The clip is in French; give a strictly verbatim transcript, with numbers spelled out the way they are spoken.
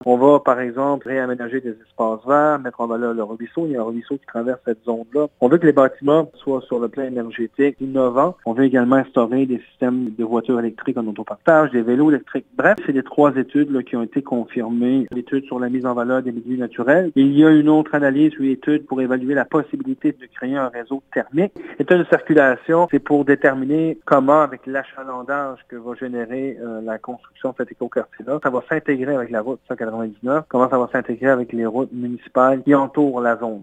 On va, par exemple, réaménager des espaces verts, mettre en valeur le ruisseau. Il y a un ruisseau qui traverse cette zone-là. On veut que les bâtiments soient sur le plan énergétique innovants. On veut également instaurer des systèmes de voitures électriques en autopartage, des vélos électriques. Bref, c'est les trois études là, qui ont été confirmées. L'étude sur la mise en valeur des milieux naturels. Il y a une autre analyse, une étude pour évaluer la possibilité de créer un réseau thermique. L'étude de circulation, c'est pour déterminer comment, avec l'achalandage que va générer euh, la construction de cet écoquartier-là, ça va s'intégrer avec la route cent quatre-vingt-dix-neuf, comment ça va s'intégrer avec les routes municipales qui entourent la zone.